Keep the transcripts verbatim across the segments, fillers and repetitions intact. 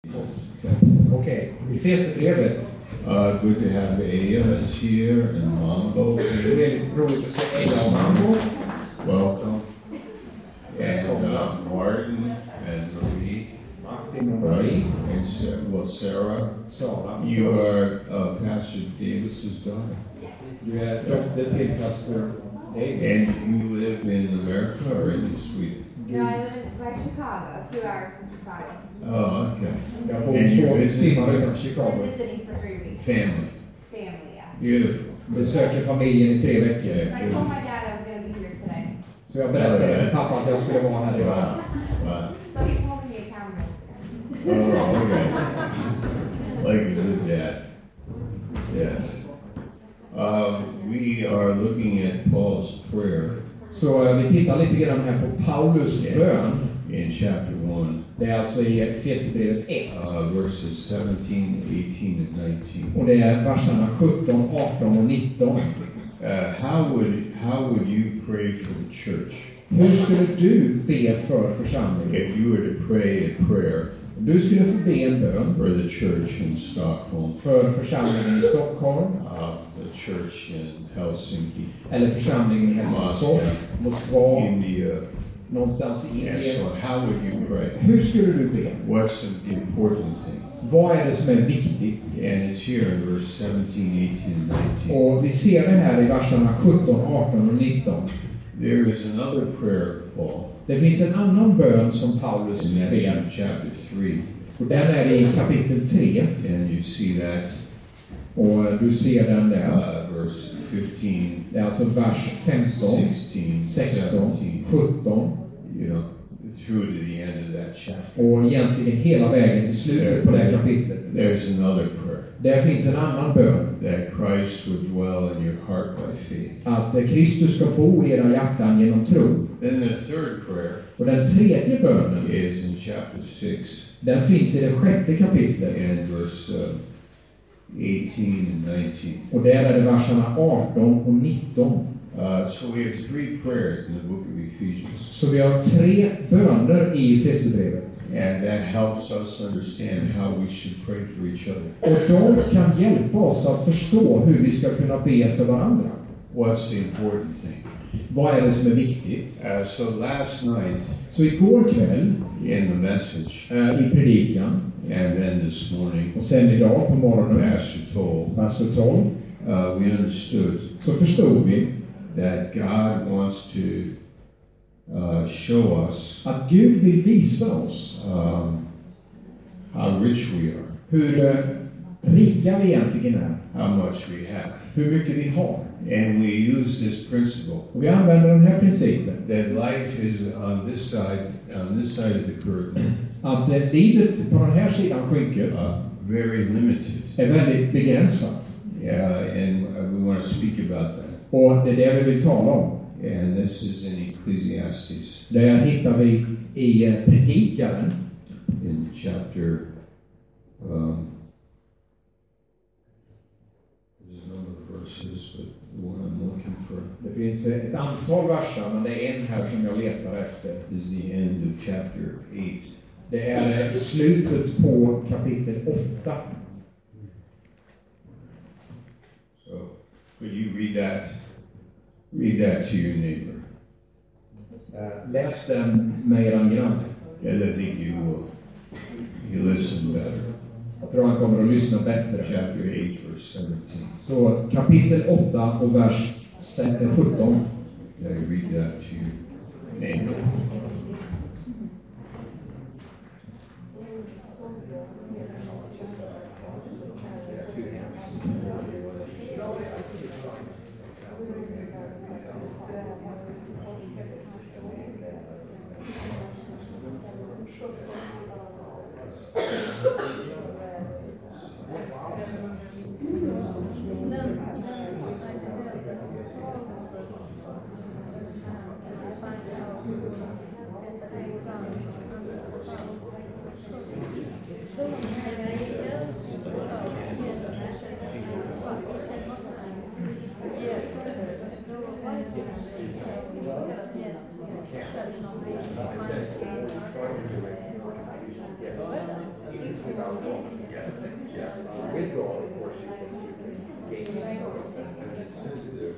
Okej, i Fesebrevet. Uh, good to have Aya is here and Mambo. Väldigt roligt att se Aya och Mambo. Welcome. And uh, Martin and Marie. Martin och Marie. And Sa- well, Sarah. Sarah. You are uh, Pastor Davis's daughter. Du är dotter till pastor Davis. And you live in America or in Sweden? No, I live in right Chicago, two hours from Chicago. Oh, okay. Jag bor And you två visit timmar utanför I'm Chicago. visiting for three weeks. family. Family, yeah. Beautiful. Besöker familjen i tre veckor. So I told my dad I was going to be here today. Så jag berättade för pappa att jag skulle vara här idag. Wow. Wow. So he's holding me accountable. Oh, okay. Like a good dad. Yes. Um, we are looking at Paul's prayer Så eh, vi tittar lite grann här på Paulus bön. in chapter one, Det är alltså i Efesierbrevet ett. uh, verses seventeen, eighteen, and nineteen. Och det är verserna sjutton, arton och nitton. Uh, how would how would you pray for the church Hur skulle du be för församlingen? if you were to pray a prayer Du skulle få be en bön for the church in Stockholm, för församlingen i Stockholm, uh, the church in Helsinki, eller församlingen i Helsingfors, Moskva, India, någonstans i and Indien. so how would you pray? Hur skulle du be? What's the important thing? Vad är det som är viktigt? And it's here in verse seventeen, eighteen, and nineteen. Och vi ser det här i verserna sjutton, arton och nitton. There is another prayer, Paul, Det finns en annan bön som Paulus and that's ber. in chapter three, Och den är i kapitel tre. and you see that Och du ser den där. uh, verse fifteen, Det är alltså vers femton, sixteen, sexton, seventeen, sjutton. you know, through to the end of that chapter. Och egentligen hela vägen till slutet på det här kapitlet. There's another prayer, Där finns en annan bön. that Christ would dwell in your heart by faith. Att eh, Kristus ska bo i era hjärtan genom tro. Then the third prayer Och den tredje bönen, is in chapter six, den finns i det sjätte kapitlet. and verse uh, eighteen and nineteen. Och där är det verserna arton och nitton. Uh, so we have three prayers in the book of Ephesians, Så vi har tre böner i Efesierbrevet. and that helps us understand how we should pray for each other. Och de kan hjälpa oss att förstå hur vi ska kunna be för varandra. What's the important thing? Vad är det som är viktigt? Uh, so last night Så igår kväll in the message, eh, i predikan and then this morning, och sen idag på morgonen, Pastor told, vers tolv, uh, we understood så förstod vi that God wants to uh, show us att Gud vill visa oss um, how rich we are, hur eh, rika vi egentligen är, how much we have. hur mycket vi har. And we use this principle Och vi använder den här principen, that life is on this side, on this side of the curtain, att eh, livet på den här sidan skynket uh, very limited. är väldigt begränsat. Yeah, and uh, we want to speak about that. Och det är det vi vill tala om. And this is in Ecclesiastes Det hittar vi i eh, Predikaren in chapter, um, there's a number of verses, but the one I'm looking for Det finns eh, ett antal verser, men det är en här som jag letar efter. is the end of chapter eight. Det är eh, slutet på kapitel åtta. So, could you read that? Read that to your neighbor. Eh, Läs den med eran granne. And I think you will, you listen better. Jag tror han kommer att lyssna bättre. Chapter eight, verse seventeen. Så kapitel åtta och vers sjutton. Yeah, you read that to your neighbor. Even without God. Yeah. Yeah. With God, of course, you can, you can gain some of that. And it's sensitive.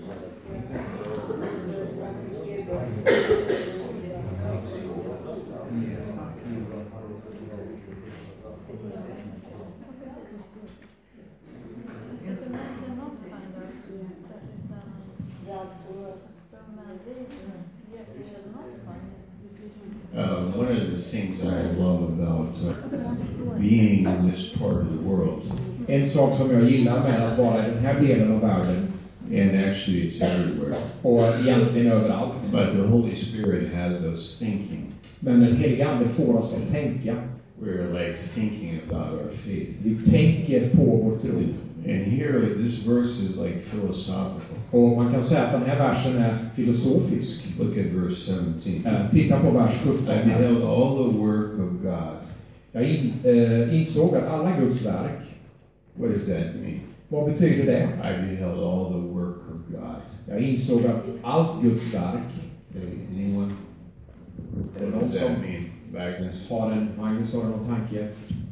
Uh, one of the things I love about uh, being in this part of the world, En sak som jag gillar med att vara i den här delen av världen, and actually it's everywhere, och egentligen överallt, but the Holy Spirit has us thinking. men den heliga Ande får oss att tänka. We're like thinking about our faith. Vi tänker på vår tro. And here, this verse is like philosophical. Och man kan säga att den här versen är filosofisk. Look at verse seventeen. Eh, Titta på vers sjutton. I beheld all the work of God. Jag in, eh, insåg att alla Guds verk, What does that mean? vad betyder det? I beheld all the work of God. Jag insåg att allt Guds verk, Okay, anyone? är det What någon does som that mean? Magnus? har en, Magnus har någon tanke?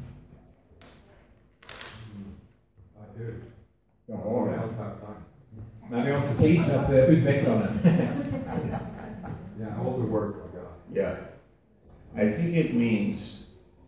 Jag har det. Men vi har inte tid att uh, utveckla den. Yeah, all the work of God. Yeah. I think it means,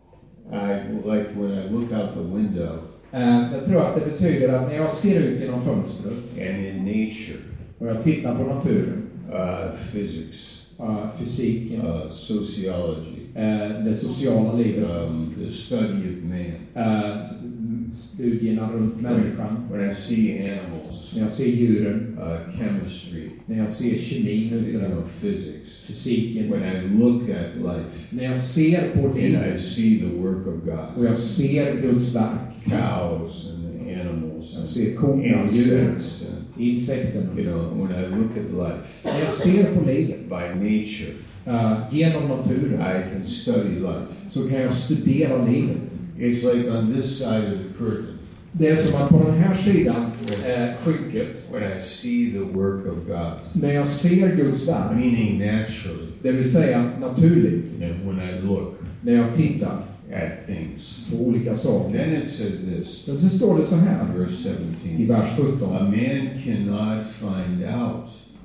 I like when I look out the window Uh, jag tror att det betyder att när jag ser ut genom fönstret and in nature, och jag tittar på naturen, uh, physics, uh, fysiken, uh, sociology, uh, det sociala livet, um, the study of man. uh, studierna runt människan, When I see animals, när jag ser djuren, uh, chemistry, när jag ser kemin you ute know, där, physics. fysiken, When I look at life när jag ser på and I livet see the work of God, och jag ser Guds verk, cows and the animals jag and ser korna och djuren, insects, and insekterna. you know, when I look at life När jag ser på livet by nature, uh, genom naturen I can study life. så kan jag studera livet. It's like on this side of the curtain, Det är som att på den här sidan eh, skynket, when I see the work of God, när jag ser Guds verk, meaning naturally, det vill säga naturligt, and when I look när jag tittar at things, på olika saker. then it says this, Men så står det så här verse i seventeen, vers a sjutton. man cannot find out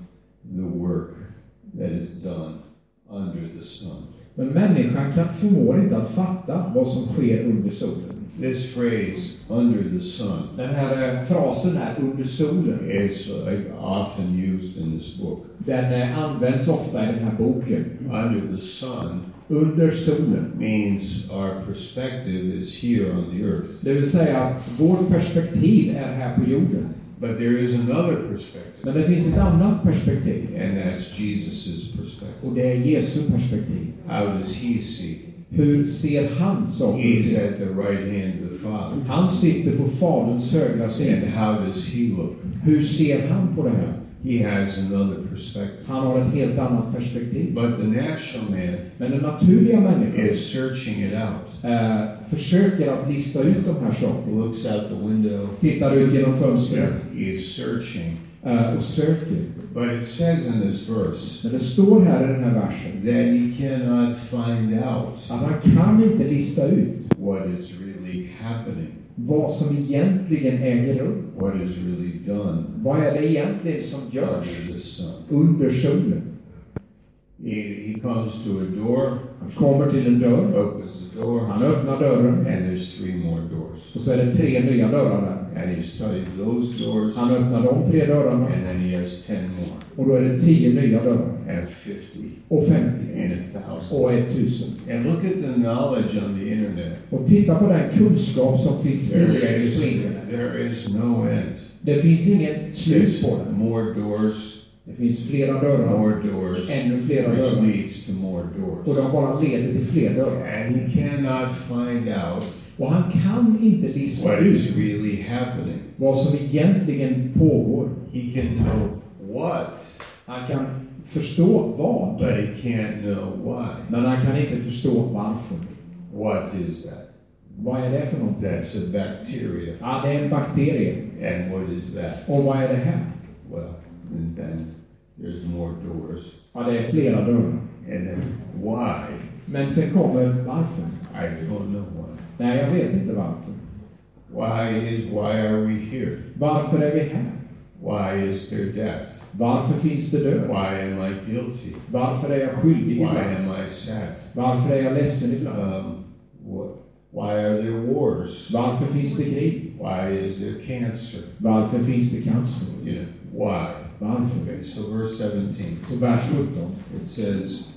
the work that is done under the sun. Men människan kan förmår inte att fatta vad som sker under solen. This phrase, under the sun, Den här eh, frasen här, under solen, is like often used in this book. den eh, används ofta i den här boken. Under the sun Under solen. means our perspective is here on the earth. Det vill säga att vårt perspektiv är här på jorden. But there is another perspective, Men det finns ett annat perspektiv. and that's Jesus's perspective. Och det är Jesu perspektiv. How does he see? Hur ser han saker? He's at the right hand of the Father. Han sitter på Faderns högra And sida. how does he look? Hur ser han på det här? He has another perspective. Han har ett helt annat perspektiv. But the natural man Men den naturliga människan is searching it out. eh, försöker att lista ut de här sakerna. Looks out the window. Tittar ut genom fönstret He is searching. eh, och söker. But it says in this verse Men det står här i den här versen that he cannot find out att han kan inte lista ut what is really happening, vad som egentligen äger rum. what is really done Vad är det egentligen som görs under the sun. under solen? He, he comes to a door, Han kommer till en dörr, opens the door, han öppnar dörren and there's three more doors. och så är det tre nya dörrar där. And he studies those doors, Han öppnar de tre dörrarna and then he has ten more, och då är det tio nya dörrar. and fifty, Och femtio. and a thousand. Och ett tusen. And look at the knowledge on the internet. Och titta på den kunskap som finns There tillgänglig is, på internet. there is no end. Det finns inget slut på There's den. more doors, Det finns flera dörrar, more doors, ännu flera which dörrar. leads to more Och doors. de bara leder till fler dörrar. And he cannot find out Och han kan inte lista what ut is really happening. vad som egentligen pågår. He can know what, Han kan förstå vad, but he can't know why. men han kan inte förstå varför. What is that? Vad är det för någonting? That's a bacteria. Ja, det är en bakterie. And what is that? Och vad är det här? Well, and then there's more doors. Ja, det är flera dörrar. And then why? Men sen kommer varför. I don't know why. Nej, jag vet inte varför. Why is why are we here? Varför är vi här? Why is there death? Varför finns det död? Why am I guilty? Varför är jag skyldig Why ibland? am I sad? Varför är jag ledsen ibland? Um, what, why are there wars? Varför finns det krig? Why is there cancer? Varför finns det cancer? You know, why? Varför? Okay, so verse seventeen. Så vers sjutton. It says,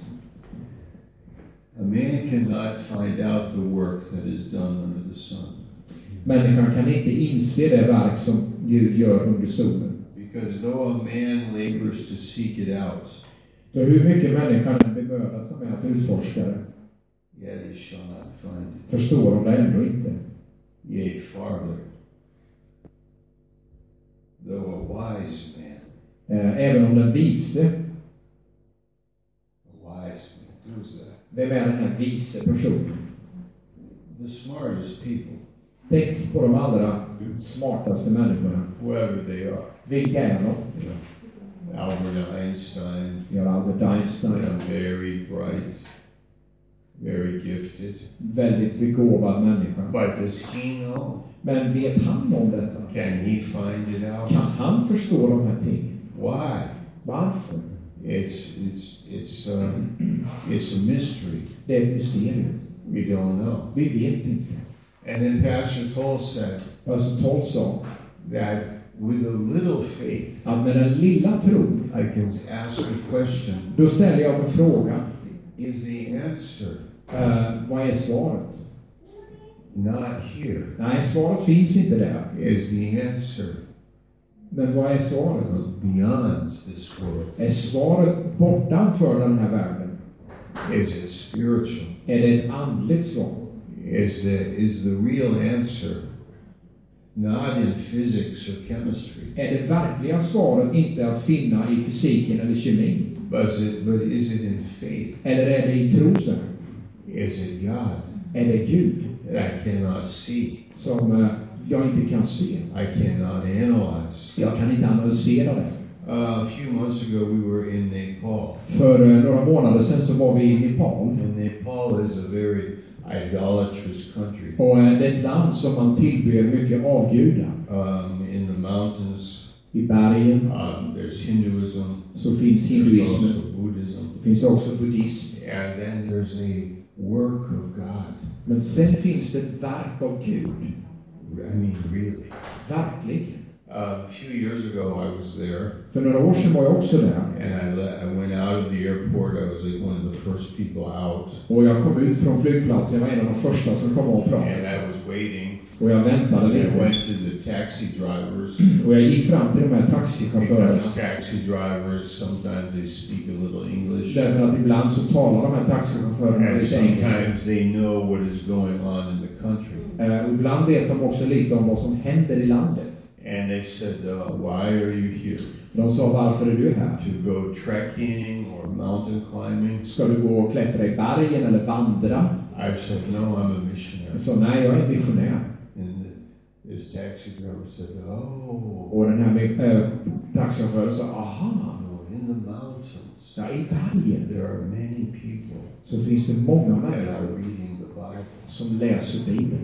a man cannot find out the work that is done under the sun. Människan kan inte inse det verk som Gud gör under solen. Because though a man labors to seek it out, Så hur mycket människan än bemödar sig med att utforska det, yet he shall not find it. förstår de det ändå inte. Yea, farther, though a wise man, Eh, Även om den vise, a wise man, who's that? vem är den här vise personen? The smartest people, Tänk på de allra smartaste människorna. whoever they are. Vilka är de? You know, Albert Einstein, Vi har Albert Einstein, a very bright, very gifted. väldigt begåvad människa. But does he know? Men vet han om detta? Can he find it out? Kan han förstå de här tingen? Why? Varför? It's it's it's um, it's a mystery. Det är ett mysterium. We don't know. Vi vet inte. And then Pastor Toll said Pastor Toll sa that with a little faith, att med den lilla tron, I can ask the question: då ställer jag en fråga. is the answer Uh, vad är svaret? not here? Nej, svaret finns inte där. Is the answer Men vad är svaret? beyond this world? Är svaret bortanför den här världen? Is it spiritual? Är det ett andligt svar? Is the is the real answer not in physics or chemistry, Är det verkliga svaret inte att finna i fysiken eller kemin? but is it, but is it in faith? Eller är det i trosvärlden? Is it God Är det Gud that I cannot see? som uh, jag inte kan se? I cannot analyze. Jag kan inte analysera det. Uh, a few months ago, we were in Nepal, För uh, några månader sedan så var vi i Nepal. and Nepal is a very idolatrous country. Och uh, det är ett land som man tillber mycket avgudar. Um, in the mountains, I bergen um, there's Hinduism, så finns there's hinduismen. also Buddhism, Det finns också buddhism. and then there's a work of God. Men sen finns det ett verk av Gud. I mean, really. Verkligen. Uh, a few years ago, I was there, För några år sedan var jag också där. and I, le- I went out of the airport. I was like one of the first people out, Och jag kom ut från flygplatsen. Jag var en av de första som kom av and planet. I was waiting. Och jag väntade I lite. went to the taxi drivers. Och jag gick fram till de här taxichaufförerna. Because taxi drivers, sometimes they speak a little English, Därför att ibland så talar de här taxichaufförerna and lite engelska. sometimes they know what is going on in the country. Eh, Och ibland vet de också lite om vad som händer i landet. And they said, uh, why are you here? De sa, varför är du här? To go trekking or mountain climbing? Ska du gå och klättra i bergen eller vandra? I said, no, I'm a missionary. Jag sa, nej, jag är missionär. And this taxi driver said, oh, Och den här äh, taxichauffören sa, aha, no, in the mountains, ja, i bergen there are many people så finns det många that are människor reading the Bible. som läser Bibeln.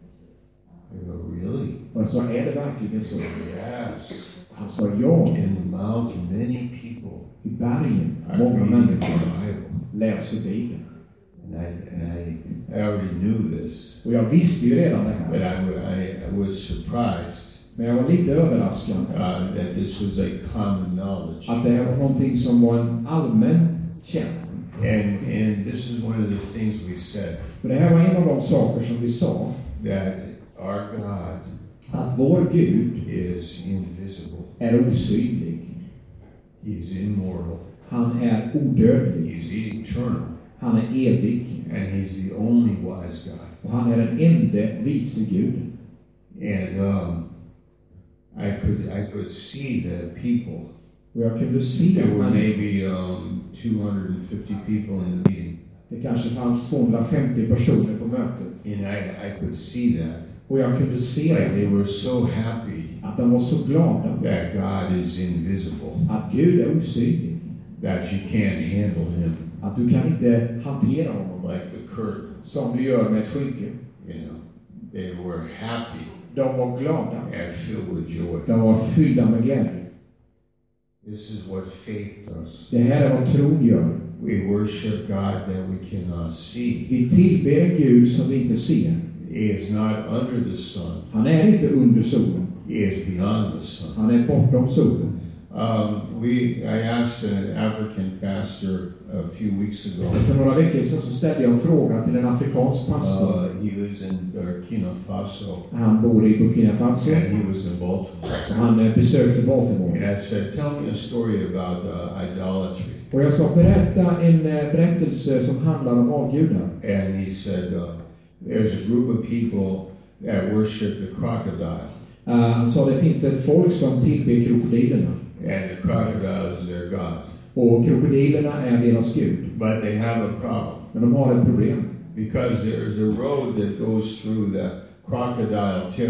I go, really? Och jag sa, är det verkligen så? Yes. Han sa, ja, In the mountain, many people i bergen, are många reading the människor Bible. läser Bibeln. And I, and I, I already knew this, Och jag visste ju redan det but här. I, wa- I, I was surprised Men jag var lite överraskad uh, that this was a common knowledge. att det här var någonting som var en allmän känt. And and this is one of the things we said, För det här var en av de saker som vi sa, that our God att vår Gud is invisible. är osynlig. He's immortal. Han är odödlig. He's eternal. Han är evig. And he's the only wise God. Och han är den ende vise Gud. And um, I could I could see the people. Och jag kunde se There were att maybe um, two hundred fifty people in the meeting. det kanske fanns tvåhundrafemtio personer på mötet. And I, I could see that. Och jag kunde se Like they det, were so happy att de var så glada that God is invisible, att Gud är osynlig. that you can't handle him Att du kan inte hantera honom like the curtain, som du gör med ett skynke. you know. They were happy De var glada. and filled with joy. De var fyllda med glädje. This is what faith does. Det här är vad tron gör. We worship God that we cannot see. Vi tillber en Gud som vi inte ser. He is not under the sun. Han är inte under solen. He is beyond the sun. Han är bortom solen. Um, we, I asked an African pastor a few weeks ago. För några veckor sedan så ställde jag en fråga till en afrikansk pastor. Uh, he lives in Burkina Faso. Han bor i Burkina Faso. And he was in Baltimore. Han eh, besökte Baltimore. And I said, tell me a story about uh, idolatry. Och jag sa, berätta en eh, berättelse som handlar om avgudar. And he said, uh, there's a group of people that worship the crocodile. Uh, han sa, det finns ett folk som tillber krokodilerna. And the crocodile is their god. Och krokodilerna är deras gud. But they have a problem. Men de har ett problem. Because there's a road that goes through the crocodile